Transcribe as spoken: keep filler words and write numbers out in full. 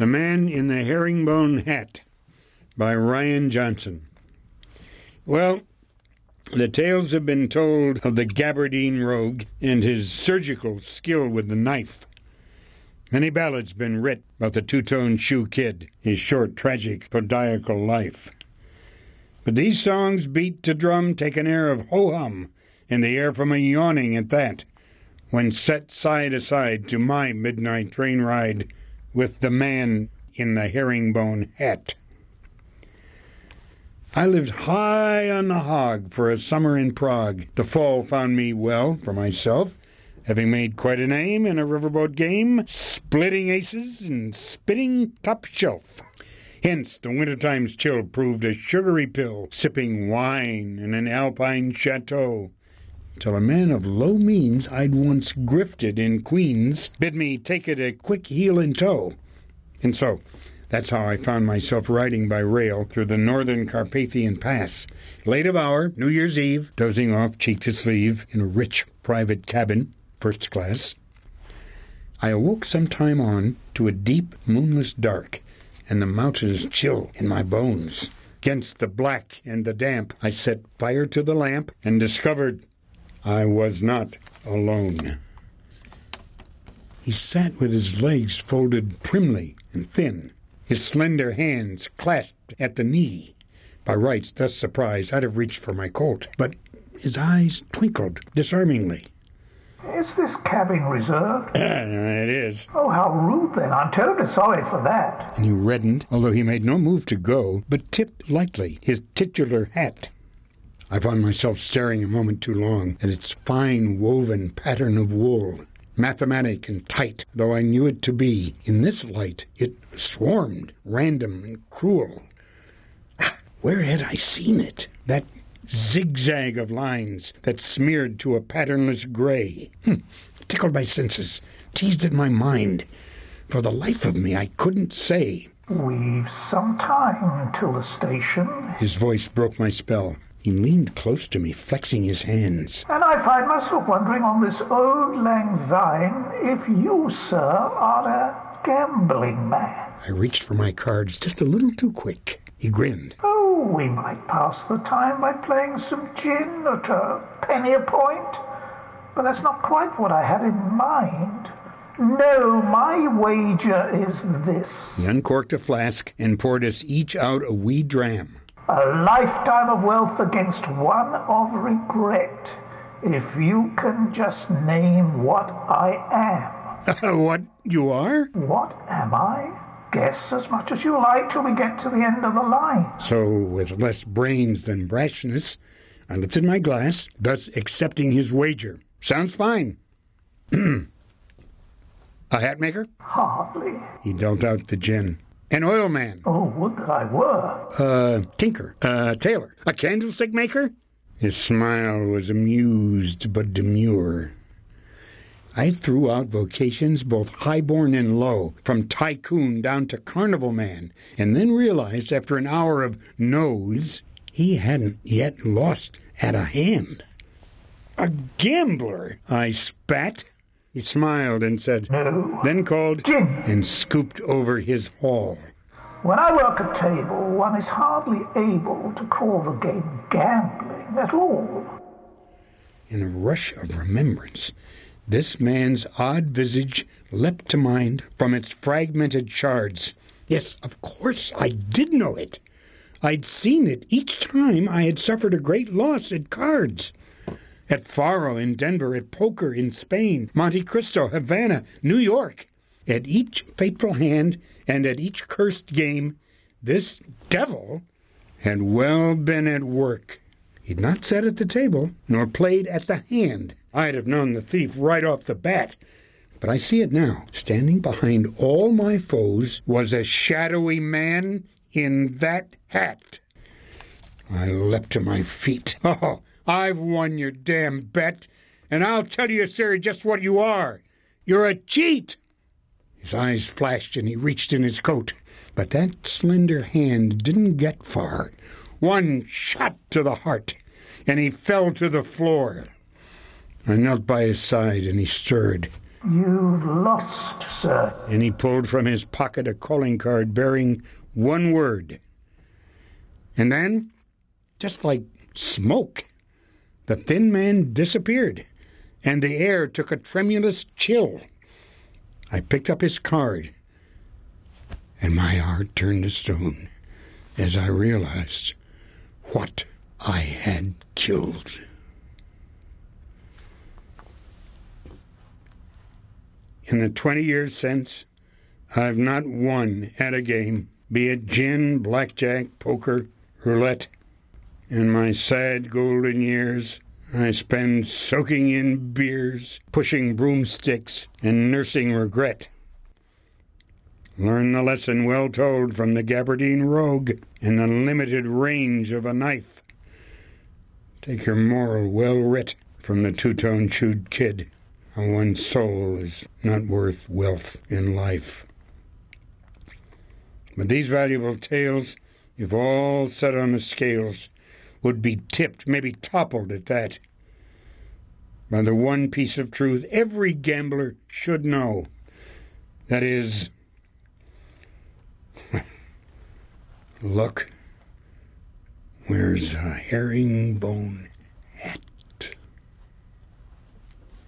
The Man in the Herringbone Hat by Ryan Johnson. Well, the tales have been told of the gabardine rogue and his surgical skill with the knife. Many ballads been writ about the two-tone shoe kid, his short, tragic, podiacal life. But these songs beat to drum take an air of ho-hum, in the air from a yawning at that, when set side to side to my midnight train ride with the Man in the Herringbone Hat. I lived high on the hog for a summer in Prague. The fall found me well for myself, having made quite a name in a riverboat game, splitting aces and spitting top shelf. Hence, the wintertime's chill proved a sugary pill, sipping wine in an alpine chateau, till a man of low means I'd once grifted in Queens bid me take it a quick heel and toe. And so, that's how I found myself riding by rail through the northern Carpathian Pass. Late of hour, New Year's Eve, dozing off cheek to sleeve in a rich private cabin, first class. I awoke some time on to a deep, moonless dark, and the mountainous chill in my bones. Against the black and the damp, I set fire to the lamp and discovered I was not alone. He sat with his legs folded primly and thin, his slender hands clasped at the knee. By rights, thus surprised, I'd have reached for my coat, but his eyes twinkled disarmingly. Is this cabin reserved? It is. Oh, how rude then. I'm terribly sorry for that. And he reddened, although he made no move to go, but tipped lightly his titular hat. I found myself staring a moment too long at its fine woven pattern of wool, mathematic and tight, though I knew it to be. In this light, it swarmed, random and cruel. Where had I seen it? That zigzag of lines that smeared to a patternless gray. Hm. Tickled my senses, teased at my mind. For the life of me, I couldn't say. We've some time till the station. His voice broke my spell. He leaned close to me, flexing his hands. And I find myself wondering on this old lang syne if you, sir, are a gambling man. I reached for my cards just a little too quick. He grinned. Oh, we might pass the time by playing some gin at a penny a point. But that's not quite what I had in mind. No, my wager is this. He uncorked a flask and poured us each out a wee dram. A lifetime of wealth against one of regret, if you can just name what I am. What you are? What am I? Guess as much as you like till we get to the end of the line. So, with less brains than brashness, I lifted my glass, thus accepting his wager. Sounds fine. A hat maker? Hardly. He dealt out the gin. An oil man. Oh, would that I were. A tinker. A tailor. A candlestick maker? His smile was amused but demure. I threw out vocations both highborn and low, from tycoon down to carnival man, and then realized after an hour of no's, he hadn't yet lost at a hand. A gambler, I spat. He smiled and said, No. Then called Gin. And scooped over his haul. When I work at table, one is hardly able to call the game gambling at all. In a rush of remembrance, this man's odd visage leapt to mind from its fragmented shards. Yes, of course, I did know it. I'd seen it each time I had suffered a great loss at cards. At faro in Denver, at poker in Spain, Monte Cristo, Havana, New York. At each fateful hand and at each cursed game, this devil had well been at work. He'd not sat at the table, nor played at the hand. I'd have known the thief right off the bat. But I see it now. Standing behind all my foes was a shadowy man in that hat. I leapt to my feet. Oh, I've won your damn bet, and I'll tell you, sir, just what you are. You're a cheat. His eyes flashed, and he reached in his coat. But that slender hand didn't get far. One shot to the heart, and he fell to the floor. I knelt by his side, and he stirred. You've lost, sir. And he pulled from his pocket a calling card bearing one word. And then, just like smoke, the thin man disappeared, and the air took a tremulous chill. I picked up his card, and my heart turned to stone as I realized what I had killed. In the twenty years since, I've not won at a game, be it gin, blackjack, poker, roulette. In my sad golden years, I spend soaking in beers, pushing broomsticks, and nursing regret. Learn the lesson well told from the gabardine rogue in the limited range of a knife. Take your moral well writ from the two-tone chewed kid. How one's soul is not worth wealth in life. But these valuable tales, if all set on the scales, would be tipped, maybe toppled at that, by the one piece of truth every gambler should know. That is, luck wears a herringbone.